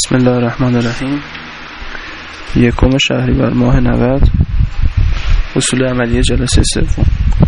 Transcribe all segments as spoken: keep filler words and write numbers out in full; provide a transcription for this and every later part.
بسم الله الرحمن الرحیم. یکم شهریور ماه نود، اصول عملی جلسه سوم.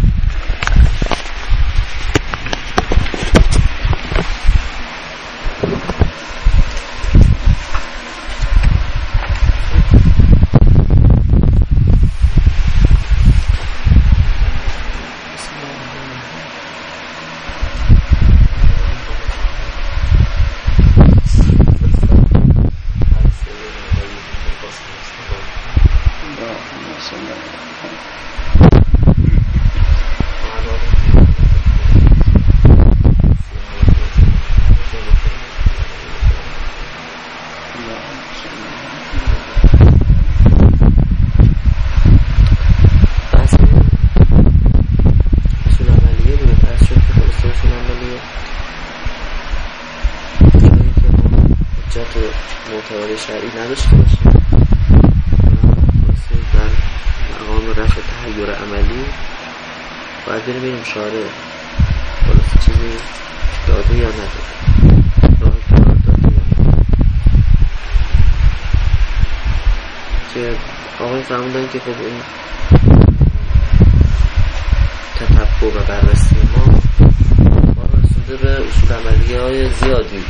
شرعی نداشته باشیم واسه در مقام رفع تحیر عملی باید بریم بریم شاره خلاصه چیزی داده یا نداده، راه قرار داده یا نداده. که آقای فرمودن که خب این تتبع و بررسی ما ما رسونده به اصول عملی های زیادی،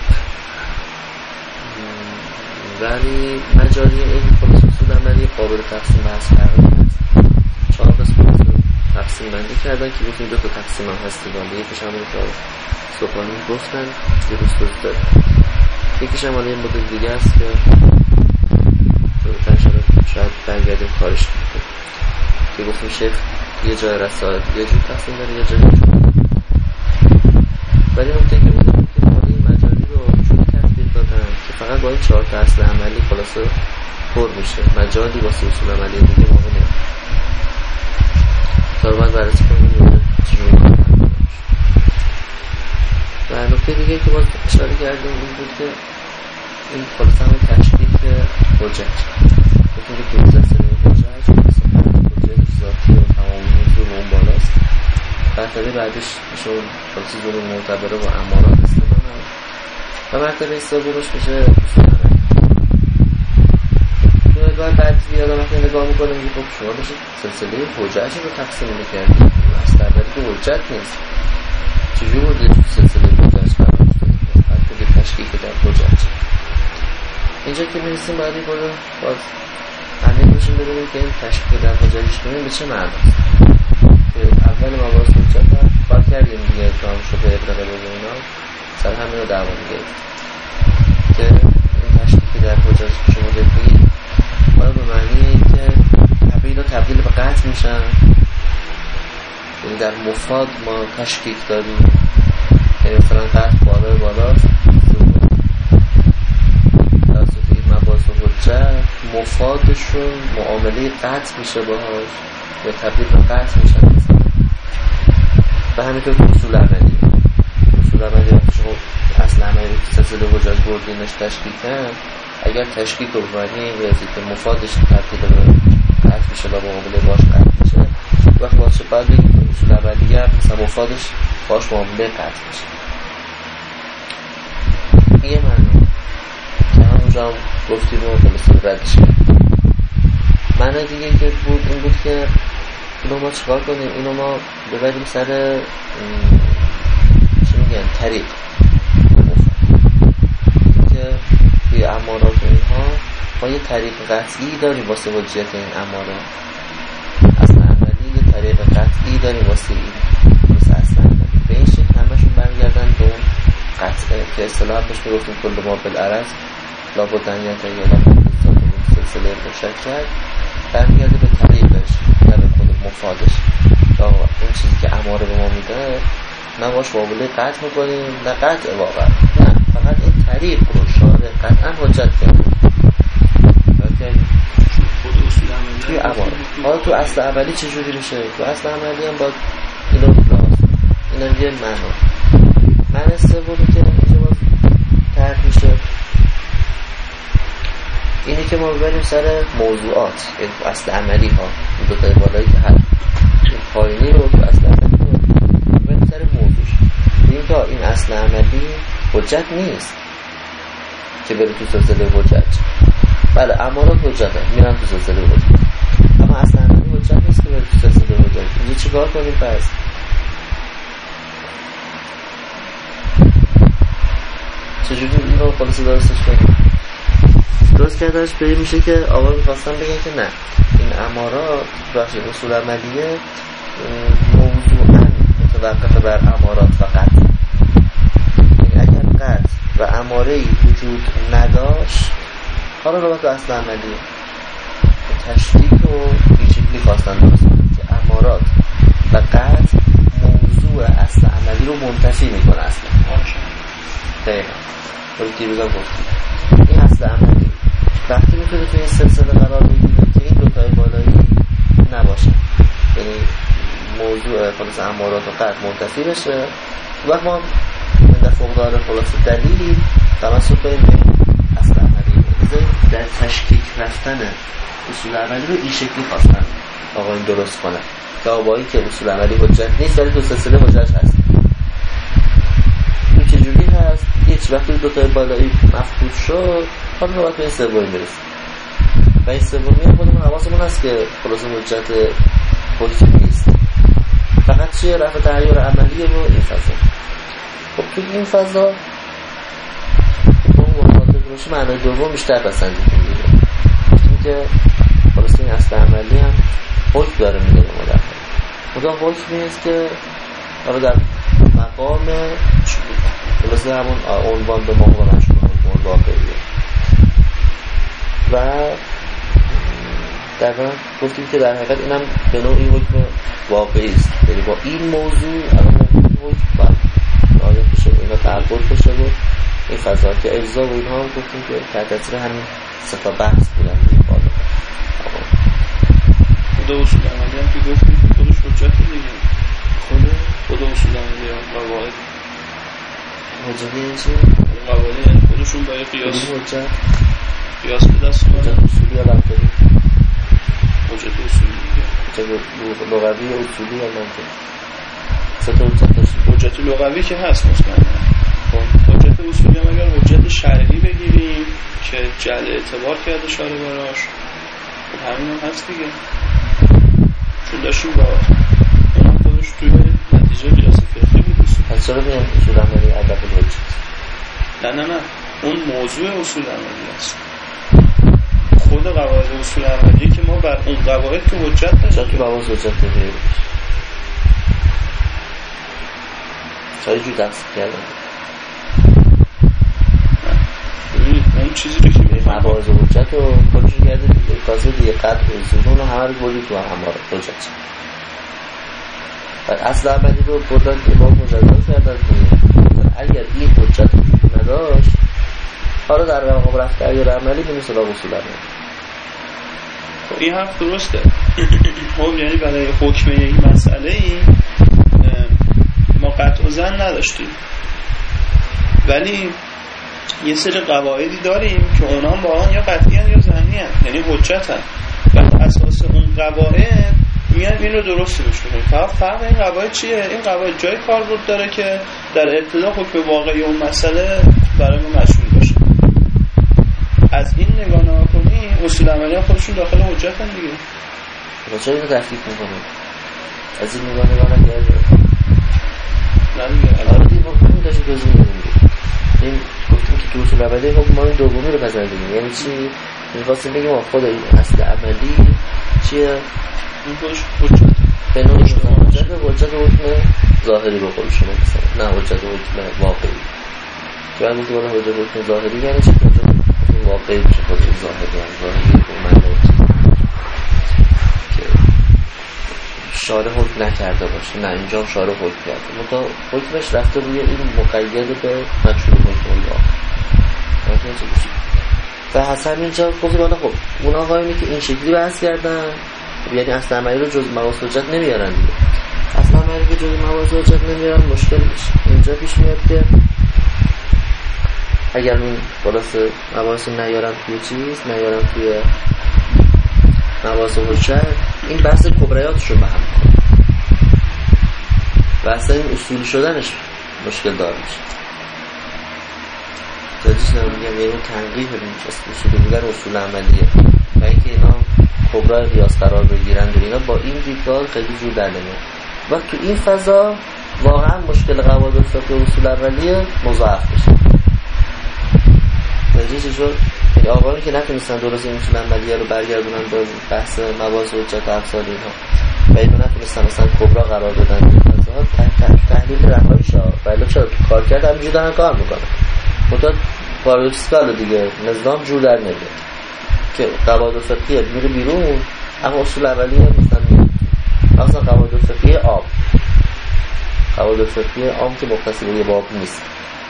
ولی مجاری این خلاص اصول عملی قابل تقسیم بحث کردن هست. چهار قسمت تقسیم بندی کردن که گفتیم دو تا تقسیم هم هست دیگه. یکیش همون که صبحانی گفتن دیروز توضیح دادن، یکیش هم این مدل دیگه است که شاید شاید برگردیم کارش کنیم که گفتیم شیخ یه جای رسائل یه جور تقسیم داره یه جای جور، ولی نکته که بودیم که حالی مجاری رو جوری تطبیق دادن که فقط با این چهار تا اصل عملی خلاصه پر میشه، مجالی واسه اصول عملی دیگه موقع نمید. تا رو باید بررسی کنیم چجوری کنیم. و نکته دیگه که باید اشاره کردیم این بود که این خلاصه همون تشکیک حجت بکنیم که دوزده سنه حجت حجت ذاتی و تمامی ظلم اون بالاست. مرتبه بعدش میشه خلاصه ظلم معتبره و امارات استفاده و مرتبه سومش میشه اصول عملی. باید بعد بیادم وقتی نگاه میکنه میگه خب شما بشه سلسله حجت رو تقسیم میکردید، اصلا اولی که حجت نیست چجوری بوده سلسله حجت قرار میدید بعد بگید تشکیک در حجت. اینجا که میرسیم باید این بوده باز همین بشیم ببینیم که این تشکیک در حجتش کنیم به چه معناست. اول ما باز حجت هم باید کردیم دیگه که هم شده ابراقه بگه اینا سر همین رو دعوا میگه که این تشکیک در حجت شما بگید باید به معنی این که تبدیل و تبدیل به قطع میشن. یعنی در مفاد ما تشکیک داریم، یعنی مثلا قطع بالای بالاست توسط این مباحث حجت مفادشون معامله قطع میشه باهاش یا تبدیل به قطع میشن مثلا. و همینطور که اصول عملی اصول عملی وقتی شما اصل عملی سلسله حجت بردینش تشکیکن، اگر تشکیک رو بمعنی این بیازید که مفادش تبدیل به قطع میشه و معامله باش قطع میشه، وقت باشه باید بگیم که اصول عملیه مثلا مفادش باش معامله قطع میشه. این یه معنی که همونجا هم گفتیم و مثل ردش کرد. معنی دیگه که بود این بود که اینو ما چکار کنیم، اینو ما ببریم سر چی میگن طریق که توی امارات و اینها ما یه طریق قطعی داریم واسه حجیت این امارات. اصلا عملی یه طریق قطعی داریم واسه این واسه اصلا عملی به این شکل همشون برمیگردن به اون قطعه که اصطلاح بهش میگفتیم کل ما بالعرض لابد ان یتعین سلسله مشکل برمیگرده به طریقش نه به خود مفادش. این چیزی که اماره به ما میده نه باش معامله قطع میکنیم نه قطع واقعا، نه فقط این طریق رو شاره قطعا حجت کرده توی اماره. حالا تو اصل اولی چجوری میشه؟ تو اصل اولی هم باید اینو راست این هم یه معنا معنی سومی که اینجا باز ترک میشه اینی که ما ببینیم سر موضوعات، یعنی تو اصل عملی ها این دو تا بالایی که هر این پایینی رو تو اصل عملی رو ببینیم سر موضوعش. این که این اصل عملی حجت نیست، که بره تو سلسله حجت. بله امارات حجت هم میرن تو سلسله حجت، اما اصل عملی حجت نیست که بره تو سلسله حجت. اینجا چیکار کنیم پس؟ چجوری این رو خلاصه درستش کنیم؟ درست کردنش به میشه که آقا میخواستم بگن که نه، این امارات بخش اصول عملیه موضوعاً متوقف بر امارات و قطع. یعنی اگر قطع و اماره‌ای وجود نداشت، حالا نوبت به اصل عملیه تشدید و بیشکلی خواستن درست کنیم که امارات و قطع موضوع اصل عملی رو منتفی میکنه. اصلا دقیقا ولی دیروزم گفتیم این اصل عملی وقتی میتونه توی این سلسله قرار بگیره که این دوتای بالایی نباشه، یعنی موضوع خلاص امارات و قطع منتفی بشه، وقت ما من در فقدار خلاص دلیل تمسک کنیم به اصل عملی. در تشکیک رفتن اصول عملی رو این شکلی خواستن آقا این درست کنن که آبایی که اصول عملی حجت نیست ولی تو سلسله حجت هست. این چجوری هست؟ هیچ وقتی دوتای بالایی مفقود شد، حالا نوبت به این سومی میرسیم و این سومی هم خودمون حواسمون هست که خلاص حجت حجت نیست، فقط چیه؟ رفع تغییر عملیه رو این فضا. خب توی این فضا اون مخاطب روشی معنای دوم بیشتر پسندی کنید این که خلاص این اصل عملی هم حکم داره میده به مدخل خدا. حکم نیست که حالا در مقام خلاص همون عنوان به مقام مشروع حکم واقعیه و در واقع گفتیم که در حقیقت اینم به نوعی حکم واقعی است، یعنی با این موضوع الان این حکم باید رعایت بشه و اینا تعبد بشه و این فضا که اجزا و اینها هم گفتیم که تحت تاثیر همین سه تا بحث بودن این بالا. خود اصول عملی هم که گفتیم خودش حجت دیگه، خود خود اصول عملی هم قواعد حجت یعنی چی؟ قواعد یعنی خودشون با قیاس حجت قیاس به دست حجت اصولی یا منطقی؟ حجت اصولی دیگه، حجت لغوی یا اصولی یا منطقی؟ سه تا حجت داشتیم. حجت لغوی که هست مطمئنا. حجت اصولی هم اگر حجت شرعی بگیریم که جعل اعتبار کرده شارع براش، خب همین هم هست دیگه، چون داشتیم با اونم خودش توی نتیجه قیاس فقهی بود. پس چرا میگن اصول عملی عدد حجت؟ نه نه نه اون موضوع اصول عملی است، خود قواعد اصول عملی که ما بر اون قواعد که حجت داشتیم. چرا تو بواز حجت دیگه چرا جو دست کردن؟ ببینید اون چیزی رو که میگم مواز حجت رو خودش کرده دیگه، تازه دیگه قطع و زنون رو همه رو بردی تو همه حجت. و اصل عملی رو بردن که با مجدد کردن دیگه. اگر این حجت رو نداشت حالا در مقام رفع تغییر عملی به مثل اصول عملی. این حرف درسته. خب یعنی برای حکم یک مسئله ای ما قطع و ظن نداشتیم، ولی یه سری قواعدی داریم که اونا هم با آن یا قطعی هن یا ظنی هن، یعنی حجت هن و اساس اون قواعد میان این رو درست روش کنیم. فقط فرق این قواعد چیه؟ این قواعد جای کاربرد داره که در ابتدا حکم واقعی اون مسئله برای ما مشهور باشه. از این نگاه نگاه کنی اصول عملی هم خودشون داخل حجت هن دیگه. چرا اینو تفکیک میکنیم؟ از این نگاه نگاه نگرده نه دیگه آره دیگه حکمی داشته دوزی میدونیم. این گفتیم که تو اصول عملی حکم ما این دومی رو پسندیم. یعنی چی؟ میخواستیم بگیم خود این اصل عملی چیه؟ این خودش حجت به نوعی حجت حجت حکم ظاهری رو خودش شما مثلا، نه حجت حکم واقعی که من گفتیم حجت حکم ظاهری یعنی چی؟ حجت حکم واقعی میشه خود ظاهری هم ظاهری حکم معنی که شارع حکم نکرده باشه، نه اینجا هم شارع حکم کرده متا حکمش رفته روی این مقید به مجهول حکم الله و حسن اینجا گفتیم حالا خب اون آقایونی که این شکلی بحث کردن یعنی اصل عملی رو جز مواز حجت نمیارن دیگه. اصل عملی که جز مواز حجت نمیارن مشکل میشه. اینجا پیش میاد که اگر این خلاص مواز رو نیارن توی چیز نیارن توی مواز حجت این بحث کبریاتشون به هم کنه و اصلا این اصول شدنش مشکل دار میشه. جدیش نمیگم یه اون تنقیح میشه اصول دیگر اصول عملیه و اینکه اینا کبرای قیاس قرار بگیرن و اینا با این دیدگاه خیلی جور در نمیاد و تو این فضا واقعا مشکل قواعد فقهی و اصول اولیه مضاعف میشه. نتیجه شد این آقایانی که نتونستن درست این اصول عملیه رو برگردونن به بحث مواضع حجت افضال اینها و اینو نتونستن مثلا کبرا قرار بدن این فضا تحلیل رهایی شد ولی چرا تو کار کرد همینجور دارن کار میکنن مطمئن پارادوکسیکال دیگه نظام جور در نمیاد که قواعد فقهی میره بیرون اما اصول اولیه مثلا میاد مثلا قواعد فقهی عام قواعد فقهی عام که مختص به یه باب نیست.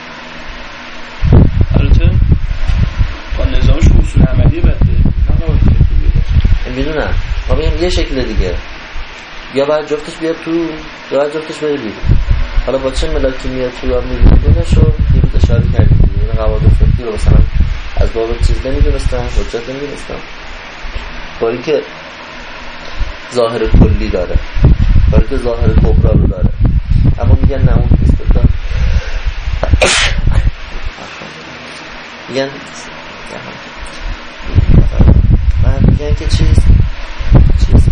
البته با نظامش اصول عملیه بده نه قواعد فقهی میدونم ما میگیم یه شکل دیگه یا باید جفتش بیاد تو یا باید جفتش بره بیرون حالا با چه ملاکی میاد تو یا میره بیرونش رو یه روز اشاره کردیم این قواعد فقهی رو مثلا از باب چیز نمیدونستن حجت نمیدونستن باری که ظاهر کلی داره باری که ظاهر کبرا رو داره اما میگن نه اون نیست دادن میگن من میگن که چیز چیز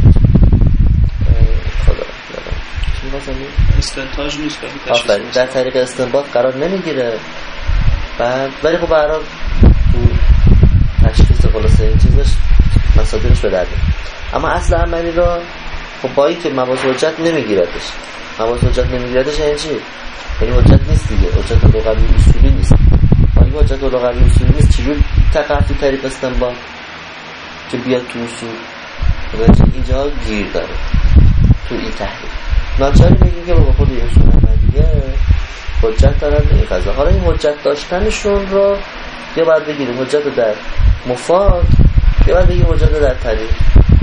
خدا چی میگن استنتاج نیست آفرین در طریق استنباط قرار نمیگیره بعد ولی خب برای تو تشخیص خلاصه این چیزش مصادرش به درد اما اصل عملی را خب با این که مواضع حجت نمیگیردش مواضع حجت نمیگیردش یعنی چی؟ یعنی حجت نیست دیگه حجت لغوی اصولی نیست ولی حجت لغوی اصولی نیست چجور تقع تو طریق استنباط که بیاد تو اصول اینجا گیر داره تو این تحلیل ناچاری بگیم که با خود این اصول عملیه حجت دارن این فضا حالا این حجت داشتنشون رو یا باید بگیریم حجت در مفاد یا باید بگیریم حجت در طریق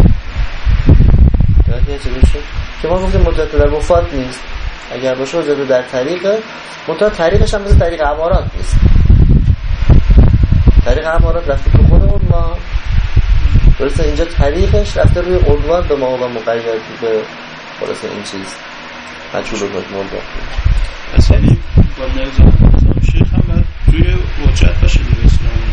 که ما گفتیم حجت در مفاد نیست اگر باشه حجت در طریقه منطقه طریقش هم مثل طریق عبارات نیست طریق عبارات رفته تو خود عنوان درسته اینجا طریقش رفته روی عنوان به ما و مقید به خلاصه این چیز مجهول و مولد اصلا با نظام شیخ هم باید توی حجت باشه دیگه اسلامی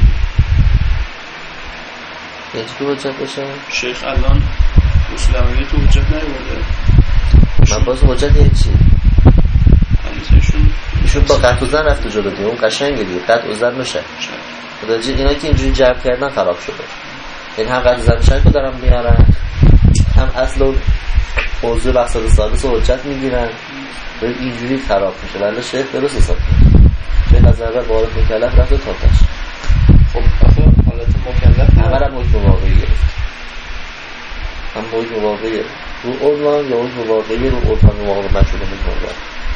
یعنی تو حجت باشه؟ شیخ الان اصول عملی تو حجت نیورده من باز حجت یعنی چی؟ ایشون ایشون با قطع و زن رفته جلو دیگه اون قشنگه دیگه قطع و زن میشه خدا جی اینا که اینجوری جمع کردن خراب شده این هم قطع و زن میشن که دارم میارن هم اصل و موضوع بحثات سالس و حجت میگیرن اینجوری خراب میشه ولی شیخ درست حساب کنه شیخ از اول وارد مکلف رفته تا تاش خب آخه حالت مکلف همه هم موجود واقعی گرفت هم موجود واقعی رو عنوان یا موجود واقعی رو عنوان واقع مجهول میکنه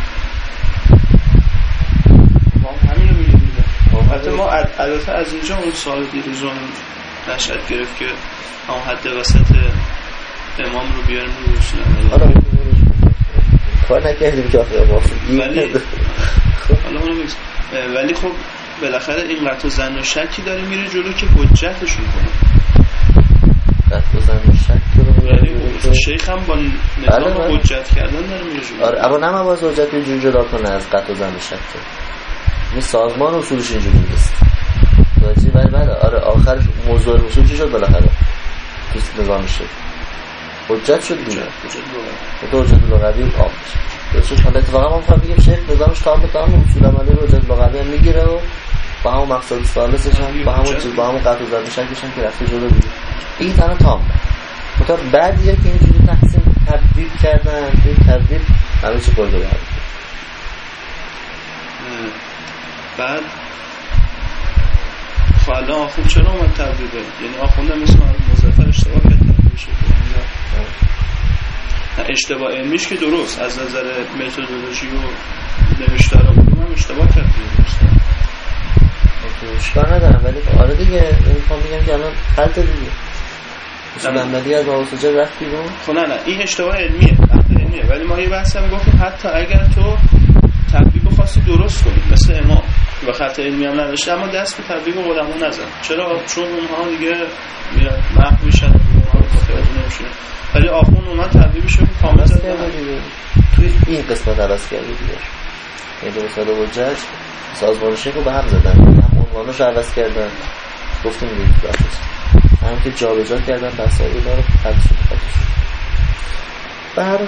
ما همین رو میگیم البته ما البته از اینجا اون سال دیروزون نشد گرفت که اون حد وسط امام رو بیاریم رو رسول آره کار نکردیم که آخه ما ولی حالا اونو بگذاریم ولی خب بالاخره این قطع و زن و شکی داره میره جلو که حجتشون کنه قطع و زن و شکی رو میره شیخ هم با نظام حجت کردن داره میره جلو آره اما نه مواز حجت رو جور جدا کنه از قطع و زن و شکی این سازمان اصولش اینجوری نیست راجی ولی بله آره آخرش موضوع اصول چی شد بالاخره تو نظام شد حجت شد دیگه حجت حجت لغوی عام درستش حالا اتفاقا ما می‌خوام بگیم شیخ نظامش تام به تام اصول عملی رو حجت لغوی هم میگیره و با همون مقصد ثالثش هم با همون چیز با همون قطع و زد شکلش هم که رفته جلو دیگه این تنها تام مثلا بعدیه که اینجوری تقسیم تبدیل کردن این تبدیل همه چی برده بعد بعد فعلا آخوند چرا اومد تبدیل بره یعنی آخوند هم مثل مظفر اشتباه کرده میشه اشتباه علمیش که درست از نظر متدولوژی و نوشتار علوم هم اشتباه کرده درست اشکال ندارم ولی آره دیگه میخوام بگم که الان خلط دیگه اصول عملی از مواضع رفت بیرون خب نه نه این اشتباه علمیه خلط علمیه ولی ما یه بحث هم گفتیم حتی اگر تو تطبیق خاصی درست کنید مثل امام و خط علمی هم نداشته اما دست به تطبیق علما نزن چرا چون اونها دیگه میرن محو میشن اونها رو متوجه نمیشن ولی آخون اومد تطبیقش رو کامل زده توی این قسمت عوض کرده دیگه یعنی درست حجت سازمان شیخ رو به هم زدن هم سازمانش عوض کردن، گفتیم دیگه بحث هم که جابجا کردن بحث های اینا رو حل شد بر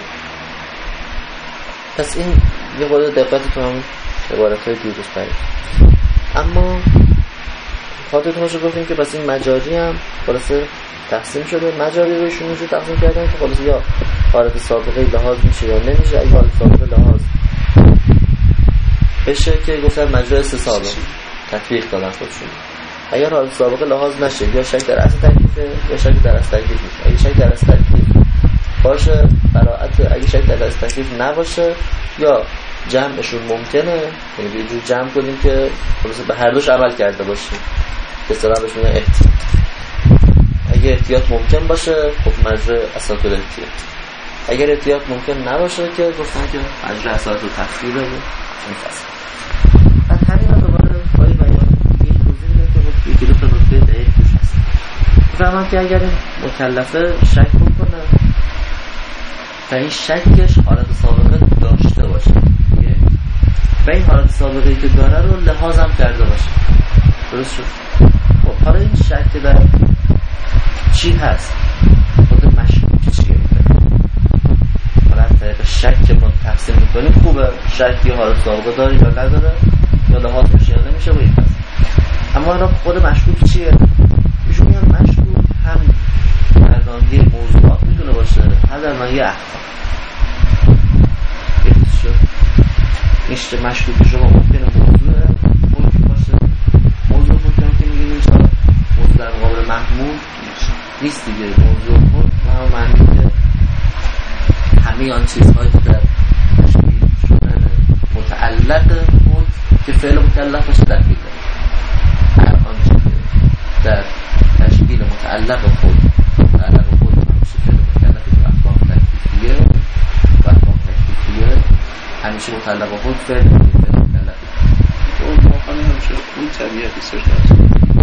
پس این یه خود دقتتون هم عبارت های دیروز پرید. اما خاطرتون رو گفتیم که پس این مجاری هم خلاصه تقسیم شده. مجاری رو ایشون اینجور تقسیم کردن که خلاصه یا حالت سابقه لحاظ میشه یا نمیشه. اگه حالت سابقه لحاظ بشه که گفتن مجرای استثابه تطبیق دادن خودشون. اگر حالت سابقه لحاظ نشه یا شک در اصل تکلیفه یا شک در اصل تکلیف میشه. اگه شک در اصل تکلیف باشه براعت، اگه شک در اصل تکلیف نباشه یا جمعشون ممکنه، یعنی یه جور جمع کنیم که خلاصه به هر دوش عمل کرده باشیم که اصطلاح بهش میگن احتیاط. اگه احتیاط ممکن باشه خب مجرای اساس احتیاط. اگر احتیاط ممکن نباشه که گفتن که مجرای اساس تفصیل رو میفصل. بعد همین رو دوباره پای بیان این توضیح میدن که خب یکی دو تا نکته دقیق توش هست. فهمم که اگر این مکلفه شک بکنه و این شکش حالت سابقه داشته باشه و این حالت سابقه‌ای که داره رو لحاظ هم کرده باشه. درست شد؟ خب حالا این شک در چی هست؟ خود مشکوک چیه؟ حالا از طریق شک که ما تقسیم میکنیم خوبه، شکی حالت سابقه داری یا نداره یا لحاظ میشه یا نمیشه باید هست. اما حالا خود مشکوک چیه؟ ایشون میگن مشکوک هم در ناحیه موضوعات میتونه باشه هم در ناحیه احکام. درست شد؟ اینشته مشکوک شما ممکنه موضوع حکم باشه. موضوع حکم که میگیم اینجا موضوع در مقابل محمول نیست دیگه. موضوع حکم و هم معنی که همه آن چیزهایی که در تشکیل شدن متعلق حکم که فعل مکلف باشه در بیده هر آنچه که در تشکیل متعلق خود متعلق خود همیشه فعل مکلف که احکام تکلیفیه و احکام تکلیفیه همیشه متعلق خود فعل مکلف اون موقع همیشه اون طبیعتی سر داشت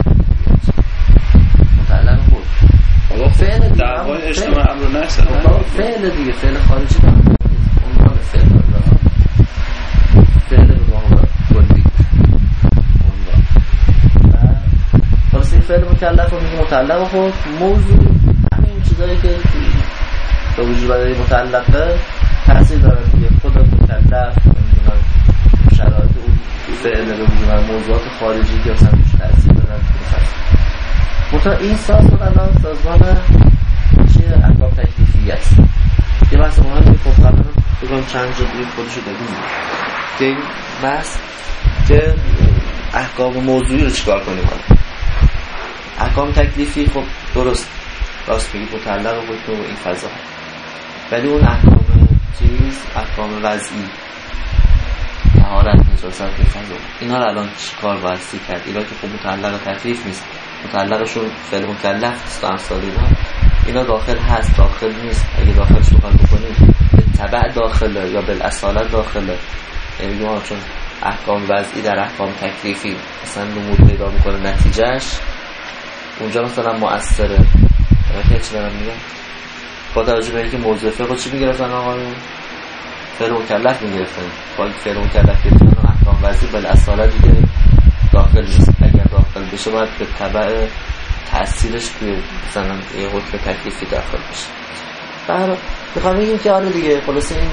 متعلق خود بابا فعل دعوای اجتماع امر و نهی بابا فعل دیگه فعل خارجی دارم عنوان فعل دارم فعل به مقابل کلی عنوان خلاص این فعل مکلف رو میگه متعلق خود موضوع همین چیزایی که به وجود برای متعلقه تأثیر دارن دیگه. خود مکلف نمیدونم شرایط اون فعل به وجود برای موضوعات خارجی که اصلا توش تأثیر دارن مطمئن این ساز رو الان سازمان چیه احکام تکلیفی است. یه بحث مهمی که قبلا بگم چند جا دیگه خودشو بگیم که این بحث که احکام موضوعی رو چیکار کنیم. احکام تکلیفی خب درست راست میگی متعلق بود تو این فضا، ولی اون احکام چیز احکام وضعی طهارت نجاست میفهمه اینا رو الان چیکار باید کرد؟ اینا که خب متعلق تکلیف نیست، متعلقشون فعل مکلف است و امثال اینا اینا داخل هست داخل نیست. اگه داخلش رو حل بکنیم به تبع داخله یا بالاصالت داخله. یعنی میگم چون احکام وضعی در احکام تکلیفی اصلا نمود پیدا میکنه نتیجهش اونجا مثلا مؤثره. یعنی چی دارم میگم؟ با توجه به اینکه موضوع فقه چی میگرفتن آقایون؟ فعل مکلف میگرفتن. با اینکه فعل مکلف گرفتن احکام وضعی بالاصالت دیگه داخل نیست. اگر داخل بشه باید به تبع تأثیرش توی مثلا یه حکم تکلیفی داخل بشه. برای میخوام بگیم که آره دیگه خلاصه این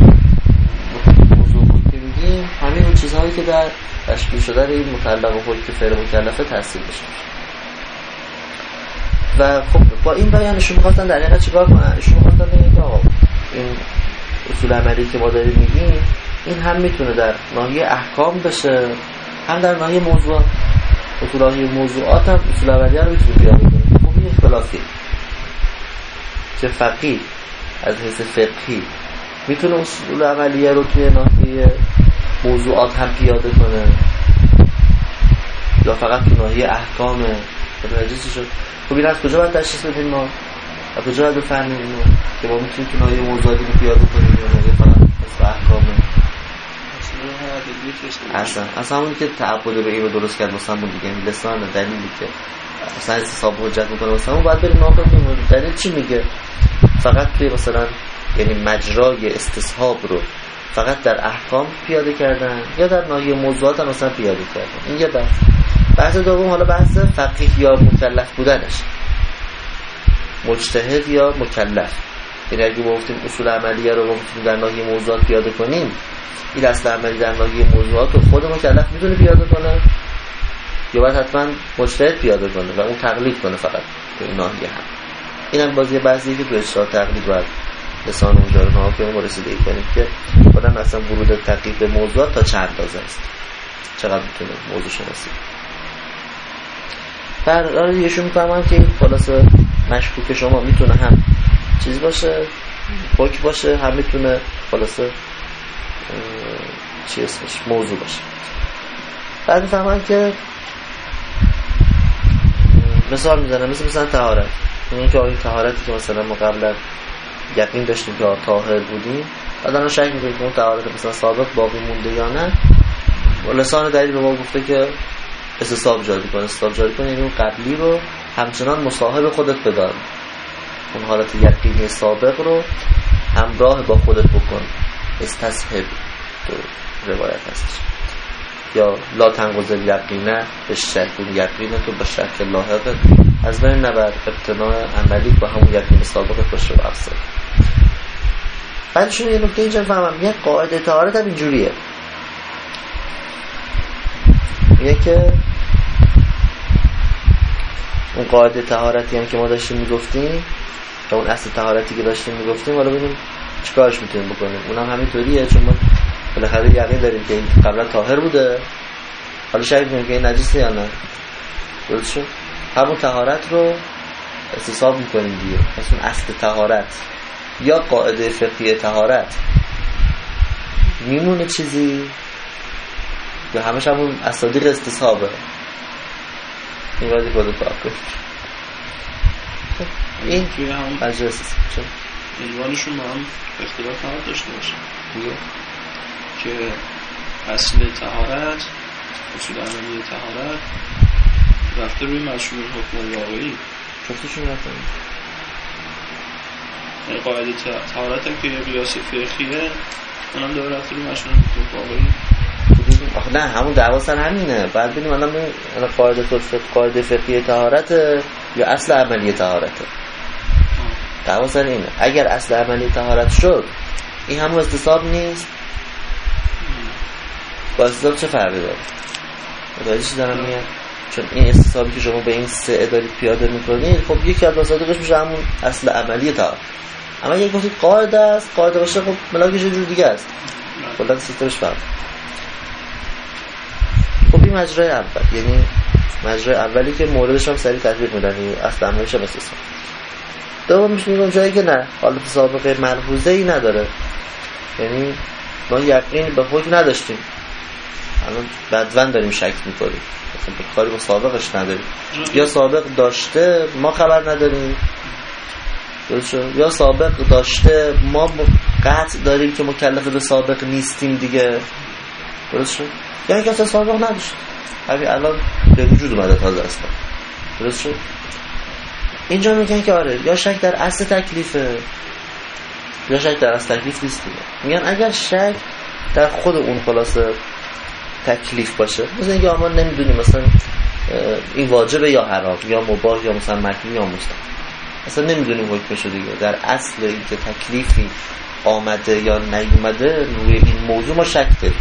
موضوع که میگیم همین اون چیزهایی که در تشکیل شدن این متعلق و حکم فعل مکلفه تأثیر بشه. و خب با این بیانشون میخواستن در حقیقت چیکار کنن؟ ایشون میخواستن بگن که آقا این اصول عملی که ما داریم میگیم این هم میتونه در ناحیه احکام بشه هم در ناحیه موضوعات. اصول موضوعات هم اصول عملی رو میتونه پیاده کنه. خب این اختلافی که فقیه از حیث فقهی میتونه اصول عملیه رو توی ناحیه موضوعات هم پیاده کنه یا فقط تو ناحیه احکامه؟ متوجه چی شد؟ خب این از کجا باید تشخیص بدیم ما؟ از کجا باید بفهمیم اینو که ما میتونیم تو ناحیه موضوعاتی رو پیاده کنیم یا ناحیه فقط اصل احکامه؟ اصلا اصلا همونی که تعبد به این رو درست کرد مثلا بود دیگه لسان دلیلی که مثلا حساب حجت میکنه مثلا باید بریم ناقل کنیم دلیل چی میگه. فقط توی مثلا یعنی مجرای استصحاب رو فقط در احکام پیاده کردن یا در ناحیه موضوعات هم مثلا پیاده کردن. این یه بحث. بحث دوم حالا بحث فقیه یا مکلف بودنش، مجتهد یا مکلف. یعنی اگه گفتیم اصول عملیه رو گفتیم در ناحیه موضوعات پیاده کنیم، این اصل عملی در ناحیه موضوعات رو خود مکلف میتونه پیاده کنه یا باید حتما مجتهد پیاده کنه و اون تقلید کنه فقط تو این ناحیه هم. اینم بازی بعضیه که تو اجتهاد تقلید باید لسان اونجا رو ناکنیم و رسیدگی کنیم که خودم اصلا ورود تقلید به موضوعات تا چند اندازه است، چقدر میتونه موضوع شناسی. برای دیگهشون میفهمم که این خلاصه مشکوک شما میتونه هم چیز باشه، حکم باشه، هم میتونه خلاصه چی اسمش موضوع باشه. بعد میفهمم که مثال میزنم مثل مثلا طهارت. این که این طهارتی که مثلا ما قبلا یقین داشتیم که طاهر بودیم، بعد الان شک میکنیم که اون طهارت مثلا سابق باقی مونده یا نه. لسان دلیل به ما گفته که استصحاب جاری کن. استصحاب جاری کن یعنی اون قبلی رو همچنان مصاحب خودت بدار، اون حالت یقینی سابق رو همراه با خودت بکن. استصحب تو روایت هستش. یا لا تنقض یقینه به شک، اون یقینه تو به شک لاحقه از بین نبر، ابتناع عملی با همون یقین سابق باشه و افضل. بعدشون یه نکته اینجا فهمم، یه قاعده طهارت هم اینجوریه، میگه که اون قاعده طهارتی هم که ما داشتیم میگفتیم که اون اصل طهارتی که داشتیم میگفتیم، حالا ببینیم چیکارش میتونیم بکنیم. اونم همینطوریه، چون ما بالاخره یقین داریم که این قبلا طاهر بوده، حالا شک می‌کنیم که این نجسه یا نه. درست شد؟ همون طهارت رو استصحاب میکنیم دیگه. پس اون اصل طهارت یا قاعده فقهی طهارت میمونه چیزی یا همش همون اسادیق استصحابه. این وقتی خودت کار کنید. این توی همون مجلس چون عنوانشون با هم اختلاف نباید داشته باشه دیگه که اصل طهارت، اصول عملی طهارت رفته روی مشمول حکم واقعی. جفتشون رفته یعنی قاعده طهارت هم که یه قیاس فقهیه، اونم داره رفته روی مشمول حکم واقعی. آخه نه، همون دعوا سر همینه. بعد ببینیم الان الان قاعده فقه قاعده فقهی طهارت یا اصل عملی طهارت. دعوا سر اینه. اگر اصل عملی طهارت شد، این همون استصحاب نیست. با استصحاب چه فرقی داره؟ متوجه چی دارم میگم؟ چون این استصحابی که شما به این سه دارید پیاده میکنید، خب یکی از مصادیقش میشه همون اصل عملی طهارت. اما یک گفتید قاعده است، قاعده باشه، خب ملاکش یه جور دیگه است. کلا سیستمش فرق. خب این مجرای اول، یعنی مجرای اولی که موردش هم سریع تطبیق میدن، اصل عملیش هم استصحاب. دومش میگم جایی که نه، حالت سابقه ملحوظه ای نداره، یعنی ما یقین به حکم نداشتیم، الان بدون داریم شک میکنیم، مثلا به کاری با سابقش نداریم، یا سابق داشته ما خبر نداریم، درست شد؟ یا سابق داشته ما قطع داریم که مکلف به سابق نیستیم دیگه، درست شد؟ یعنی که اصلا سابق نداشت، همین الان به وجود اومده تازه اصلا، درست شد؟ اینجا میگن که آره، یا شک در اصل تکلیفه یا شک در اصل تکلیف نیست دیگه. میگن اگر شک در خود اون خلاصه تکلیف باشه، مثلا اینکه ما نمیدونیم مثلا این واجبه یا حرام یا مباح یا مثلا مکروه یا مستحب، اصلا نمیدونیم حکمشو دیگه. در اصل اینکه تکلیفی آمده یا نیومده روی این موضوع ما شک داریم،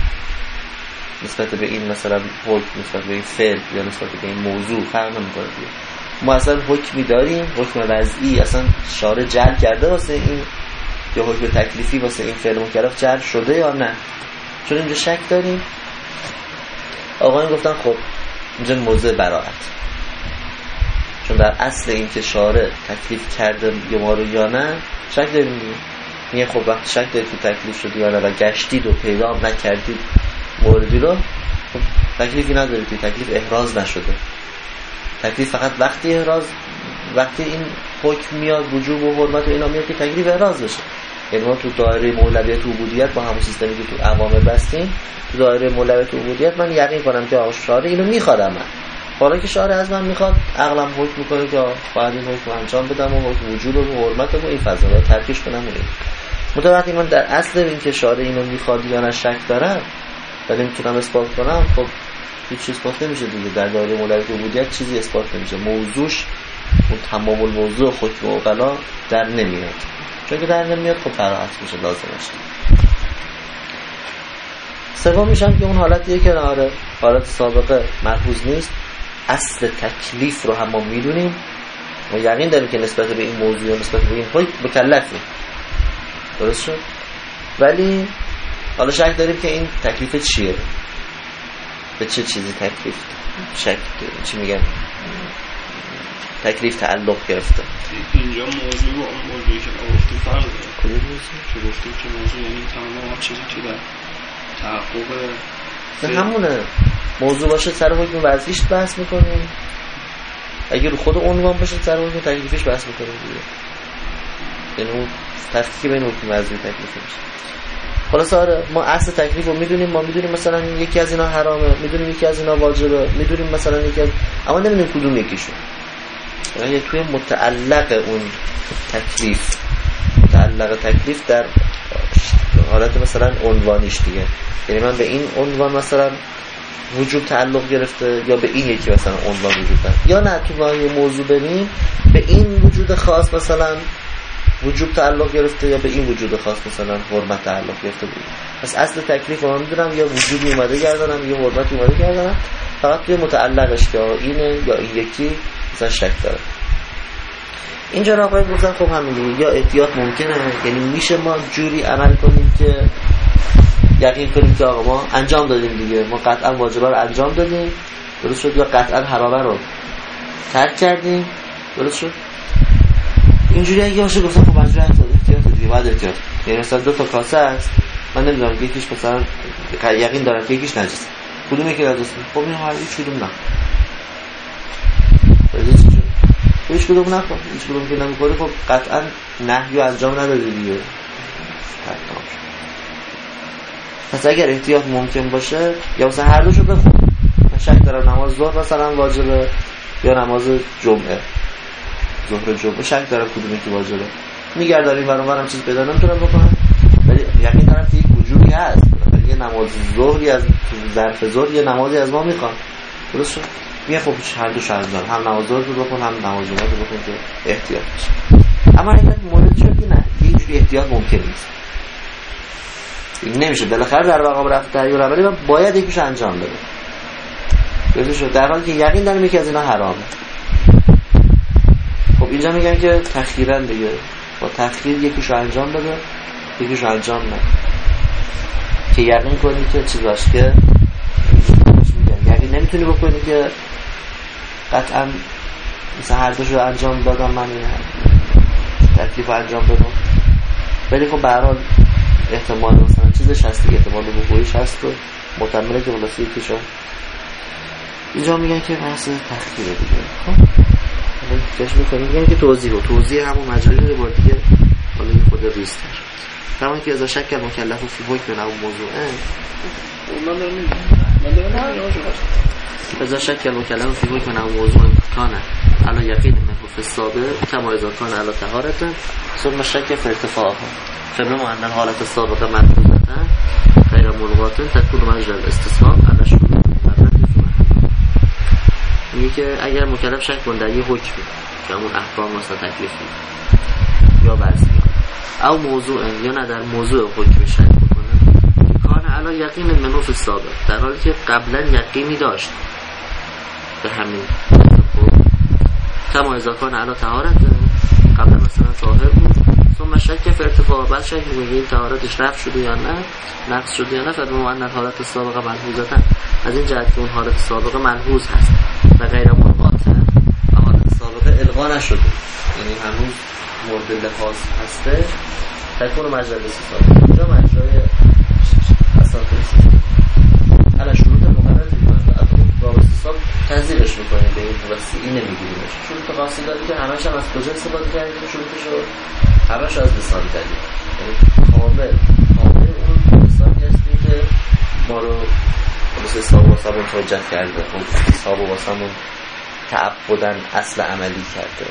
نسبت به این مثلا حکم، نسبت به این فعل یا نسبت به این موضوع فرق نمیکنه دیگه. ما اصلا حکمی داریم، حکم وضعی اصلا شارع جعل کرده واسه این، یا حکم تکلیفی واسه این فعل مکلف جعل شده یا نه، چون اینجا شک داریم. آقایان گفتن خب اینجا موضع براءت، چون در اصل این که شارع تکلیف کرده یا ما رو یا نه شک داریم دیگه. میگه خب وقتی شک دارید که تکلیف شده یا نه و گشتید و پیدا نکردید موردی رو، خب تکلیفی ندارید، تکلیف احراز نشده. تکلیف فقط وقتی احراز، وقتی این حکم میاد وجوب و حرمت و اینا میاد که تکلیف احراز بشه. یعنی ما تو دایره مولویت و عبودیت با همون سیستمی که تو عوامل بستیم، تو دایره مولویت و عبودیت من یقین کنم که آقا شارع اینو میخوادم، من حالا که شارع از من میخواد، عقلم حکم میکنه که باید این حکم انجام بدم و حکم وجوب و حرمت و این فضا رو ترکش کنم. این متوقتی من در اصل این که شارع اینو میخواد یا نه شک دارم و نمیتونم اثبات کنم، خب هیچ اثبات نمیشه دیگه. در دایره مولوی عبودیت چیزی اثبات نمیشه، موضوعش اون تمام الموضوع حکم عقلا در نمیاد. چون که در نمیاد خب براحت میشه لازمش. سوم میشم که اون حالتیه که آره حالت سابقه ملحوظ نیست، اصل تکلیف رو هم ما میدونیم و یقین داریم که نسبت به این موضوع و نسبت به این حکم مکلفیم، درست شد؟ ولی حالا شک داریم که این تکلیف چیه، به چه چیزی تکلیف شک چی میگن تکلیف تعلق گرفته. اینجا موضوع با اون موضوعی که ما گفتیم فرق داره. کدوم موضوع؟ که گفتیم که موضوع یعنی تمام چیزی که در تحقق نه همونه. موضوع باشه سر حکم وضعیش بحث میکنیم، اگه رو خود عنوان باشه سر حکم تکلیفش بحث میکنیم دیگه. یعنی اون تفکیک بین حکم وضعی و تکلیفش. خلاص آره ما اصل تکلیف رو میدونیم، ما میدونیم مثلا یکی از اینا حرامه، میدونیم یکی از اینا واجبه، میدونیم مثلا یکی از، اما نمیدونیم کدوم یکیشون. یعنی توی متعلق اون تکلیف، متعلق تکلیف در حالت مثلا عنوانیش دیگه، یعنی من به این عنوان مثلا وجوب تعلق گرفته یا به این یکی مثلا عنوان وجود داره، یا نه تو ماهی موضوع بریم به این وجود خاص مثلا وجوب تعلق گرفته یا به این وجود خاص مثلا حرمت تعلق گرفته بود. پس اصل تکلیف رو میدونم یا وجودی اومده گردانم یا حرمتی اومده گردانم، فقط توی متعلقش که اینه یا این یکی مثلا شک داره. اینجا را آقای گفتن خب همین دیگه، یا احتیاط ممکنه، یعنی میشه ما جوری عمل کنیم که یقین کنیم که آقا ما انجام دادیم دیگه، ما قطعا واجبه رو انجام دادیم، درست شد، یا قطعا حرامه رو ترک کردیم، درست شد. اینجوری اگه باشه گفتن خب مجبور احتیاط دیگه، باید احتیاط. یعنی مثلا دو تا کاسه هست، من نمیدونم یکیش مثلا یقین دارم که یکیش نجسه، کدوم یکی نجسه؟ خب این هر هیچ کدوم نه، هیچ کدوم نکن، هیچ کدوم که نمی‌کنی خب قطعا نهی انجام ندادی دیگه. پس اگر احتیاط ممکن باشه یا مثلا هر دوشو بخون، من شک دارم نماز ظهر مثلا واجبه یا نماز جمعه، ظهر جمعه شک دارم کدومی که واجبه، میگردم این برام برام چیز پیدا نمیتونم بکنم، ولی یقین دارم که یک وجودی هست، یه نماز ظهری از ظرف ظهر یه نمازی از ما میخوان، درست شد؟ میگه خب هر دوش انجام، هم نماز ظهر رو بکن هم نماز جمعه رو بکن که احتیاط بشه. اما اگر مورد شد که نه هیچ احتیاط ممکن نیست، این نمیشه، بالاخره در مقام رفع تحریم عملی من باید یکیش انجام بده، درست شد، در حالی که یقین دارم یکی از اینا حرامه. خب اینجا میگن که تخییرا دیگه، با تخییر یکیشو انجام بده یکیشو انجام نده، که یقین کنی که چیز باشه که یقین نمیتونی بکنی که قطعا مثلا هر دوشو انجام دادم من این تکلیف انجام دادم، ولی خب به هر حال احتمال مثلا چیزش هست دیگه، احتمال وقوعش هست و محتمله که خلاص یکیشو. اینجا میگن که بحث تخییره دیگه. خب حالا چش میکنیم میگن که توضیح رو توضیح همون مجالی رو بار دیگه حالا یه خود ریست تر تمام که ازا شک مکلف و فی حکم نو موضوعه من دارم میگم من دارم میگم ازا شک مکلف و فی حکم نو موضوع کانه علا یقین منحوف ثابت کما ازا کان علا طهارت ثم شک فی ارتفاعها فبما ان الحالت السابقه منحوفه غیر ملغات تكون مجرى الاستثناء على شروط المرد میگه که اگر مکلف شک کنه در یه حکمی که همون احکام مثلا تکلیف یا وضعی او موضوع یا نه در موضوع حکم شک بکنه که کان علا یقین منوف سابق در حالی که قبلا یقینی داشت به همین کما اذا کان علا طهارت قبلا مثلا طاهر بود ثم شک فی ارتفاع بعد شک میگه این طهارتش رفع شده یا نه نقص شده یا نه فبما ان حالت سابقه ملحوظه از این جهت که اون حالت سابقه ملحوظ هست و غیر ملغاته و حالت سابقه الغا نشده، یعنی هنوز مورد لحاظ هسته تکون مجرد استثابه اینجا مجرای اساساتی حالا شروط مقرر دیگه باب استثاب تنظیمش میکنیم به این وسیعی نمیگیریمش. شروط خاصی داری که همش هم از کجا استفاده کردیم که شروطشو همش از لسان کردیم، یعنی کامل کامل اون لسانی هستیم که ما رو مثل حساب واسمون حجت کرده، حساب واسمون تعبدن اصل عملی کرده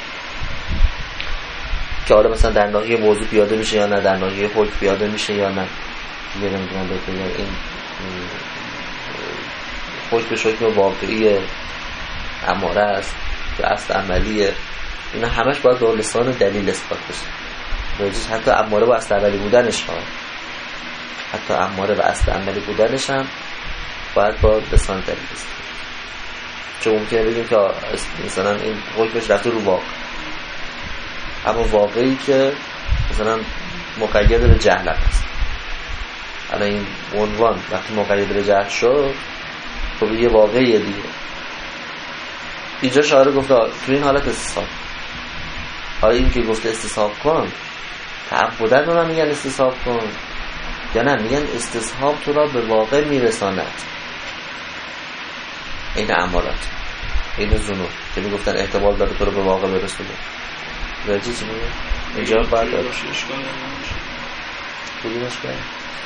که حالا مثلا در ناحیه موضوع پیاده میشه یا نه، در ناحیه حکم پیاده میشه یا نه. دیگه نمیدونم بگم این حکمش حکم واقعی اماره است که اصل عملیه، اینا همش باید با لسان دلیل اثبات بشه. راجعش حتی اماره با اصل عملی بودنش ها، حتی اماره و اصل عملی بودنش هم باید با لسان دلیل اثبات. چون ممکنه بگیم که مثلا این حکمش رفته رو واقع، اما واقعی که مثلا مقید به جهل هست. الان این عنوان وقتی مقید به جهل شد خب یه واقعیه دیگه. اینجا شاعر گفته تو این حالت استصحاب، حالا این که گفته استصحاب کن تعبدن رو میگن استصحاب کن یا نه میگن استصحاب تو را به واقع میرساند. این امارات، این زنون که میگفتن احتمال داره تو رو به واقع برسونه. راجی چی میگه؟ اینجا باید داره بودیمش باید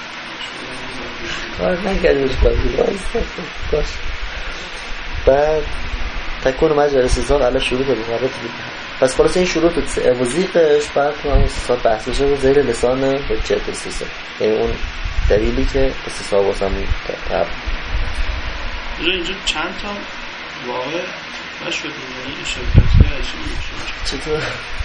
کار نگردیمش باید باش. بعد تکون مجرد استصحاب علا شروط المحرط بود. پس خلاص این شروط وزیقش بعد تو هم استصحاب بحث بشه و زیر لسان حجت استصحاب، یعنی اون دلیلی که استصحاب واسم قبل. اینجا چند تا واقع نشد این شرکت های عجیبی شد. چطور؟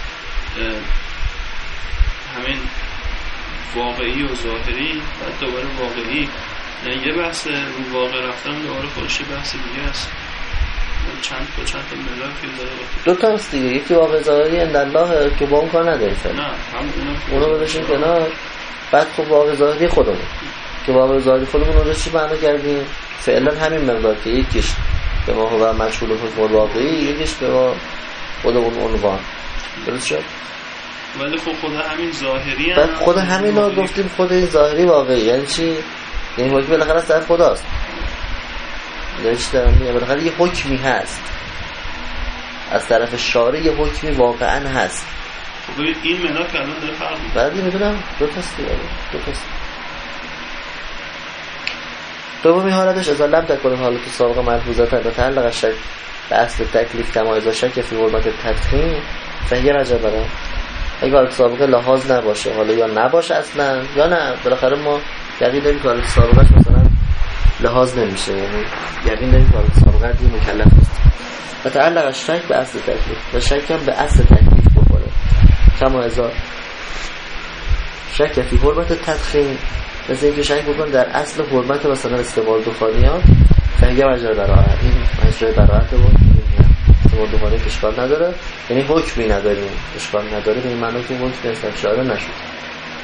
همین واقعی و ظاهری بعد دوباره واقعی، یعنی یه بحث رو واقع رفتن دوباره خودشی بحث دیگه است. چند تا چند تا ملاک داره دو تا هست دیگه، یکی واقع ظاهری اندالله که با اون کار نداریم فعلا، نه هم اونو اونو بذاشیم کنار. بعد خب واقع ظاهری خودمون که واقع ظاهری خودمون رو چی معنا کردیم؟ فعلا همین مقدار که یکیش به ما هو مجهول حکم واقعی، یکیش به ما خود اون عنوان. درست شد؟ ولی خب خود همین ظاهری هم بعد خود همین رو گفتیم خود این ظاهری واقعی یعنی چی؟ یعنی حکم بالاخره از طرف خداست. یعنی چی دارم میگم؟ بالاخره یه حکمی هست از طرف شارع، یه حکمی واقعا هست. خب این منا که الان داره فرق میکنه. بعدی میدونم دو تاست دیگه، دو تاست. دومی حالتش از لم تکن حالت سابقه ملحوظتا به تعلق شک به اصل تکلیف کما اذا شک فی حرمت تدخین فهیه مجبره. اگه حالت سابقه لحاظ نباشه، حالا یا نباشه اصلا یا نه، بالاخره ما یقین داریم که حالت سابقهش مثلا لحاظ نمیشه، یعنی یقین داریم که حالت سابقه دی مکلف است. و تعلق شک به اصل تکلیف و شک هم به اصل تکلیف بخوره کما اذا شک فی حرمت تدخین، مثل اینکه شک بکن در اصل حرمت مثلا استعمال دخانیات فهیه مجرد براعت، این مجرد براعت بود. استعمال دخانیات اشکال نداره، یعنی حکمی نداریم، اشکال نداره به این معنی که حکمی استفشاره نشد.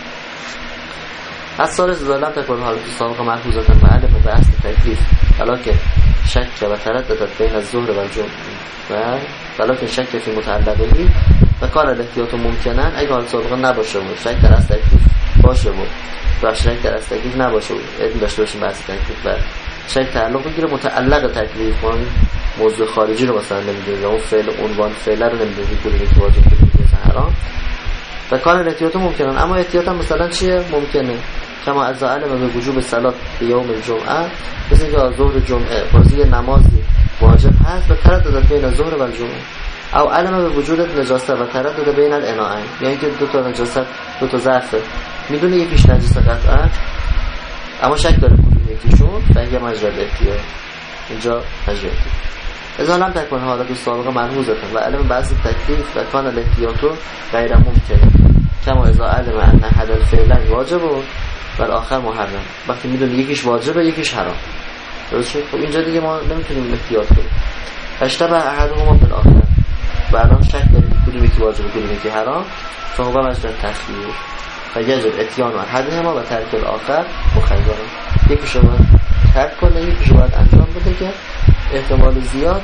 از سال زالم تکن حالت سابقه محفوظتا و علم به اصل تکلیف ولیکن شک و ترددت بین الظهر و الجمعه و ولیکن شک فی متعلقهی و کار الاحتیاط ممکنن اگه حالت سابقه نباشه بود، شک در اصل تکلیف باشه بود و شک در اصل تکلیف نباشه بود، علم داشته باشیم به اصل تکلیف و شک تعلق بگیره متعلق تکلیف، ما موضوع خارجی رو مثلا نمیدونیم یا اون فعل عنوان فعل رو نمیدونیم که کدومی که واجب کدومی که حرام و کار الاحتیاط ممکنن. اما احتیاط هم مثلا چیه؟ ممکنه کما از علم به وجوب صلات به یوم الجمعه، مثل اینکه ظهر جمعه بازی نمازی واجب هست و تردد بین ظهر و الجمعه، او علم به وجود نجاسه و تردد بین الاناءین، یعنی که دو تا نجاست دو تا ظرف میدونه یکیش نجاسه قطعا اما شک داره کدوم یکیشون، فهیه مجرد احتیاط. اینجا مجرد اذا لم تکن حالت سابقه ملحوظتا و علم بحث تکلیف و کان الاحتیاط غیر ممکنه کما اذا علم ان احد الفعلین واجب و آخر محرم، وقتی میدونی یکیش واجبه یکیش حرام. درست شد؟ خب اینجا دیگه ما نمیتونیم احتیاط کنیم. اشتبه احدهما بالآخر و الان شک داریم کدوم یکی واجبه کدوم یکی حرام، فهو مجرد تخییر فیجب اتیان و احدهما و ترک الاخر مخیرا، یکیش رو باید ترک کنه یکیش رو باید انجام بده که احتمال زیاد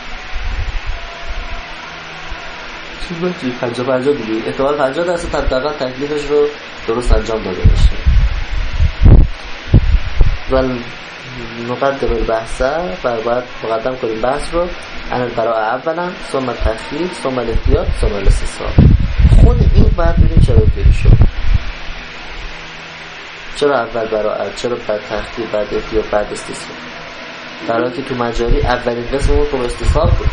پنجاه پنجاه دیگه احتمال پنجاه درصد حداقل تکلیفش رو درست انجام داده باشه. و مقدم البحث و بعد مقدم کنیم بحث رو ان البراءه اولا ثم التخفیف ثم الاحتیاط ثم الاستصحاب. خود این بعد ببینیم چرا اینطوری شد، چرا اول براءت، چرا بعد تخفیف، بعد احتیاط، بعد استصحاب، برای که تو مجاری اولین قسم رو خب استصحاب بود.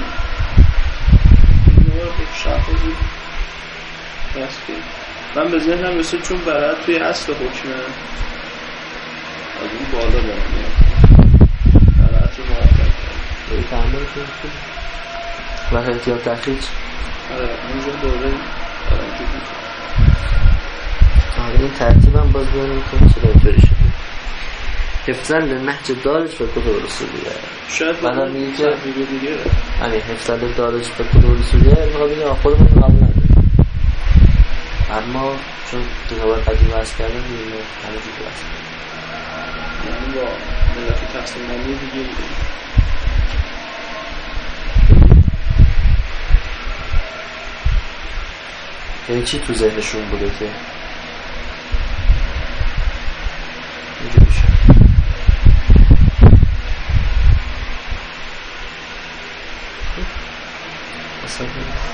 من به ذهنم رسید چون براءت توی اصل حکمه از اون بالا دارم براءت خیلی تحمل کنید و احتیاط تخریج. آره اونجا دوره آرنجو بود. آره این ترتیب هم باز بیانیم که چرا اینطوری شده. حفظاً لنهج دارج و کتب رسولیه. شاید من هم میگه که دیگه یعنی حفظاً دارج و کتب رسولیه میخواد بگه خودمون قبول نداریم، اما چون کتاب قدیم واسه کردن دیگه همه دیگه واسه یعنی با ملت تقسیم بندی دیگه دیگه یعنی چی تو ذهنشون بوده که اینجوری شد؟ اصلا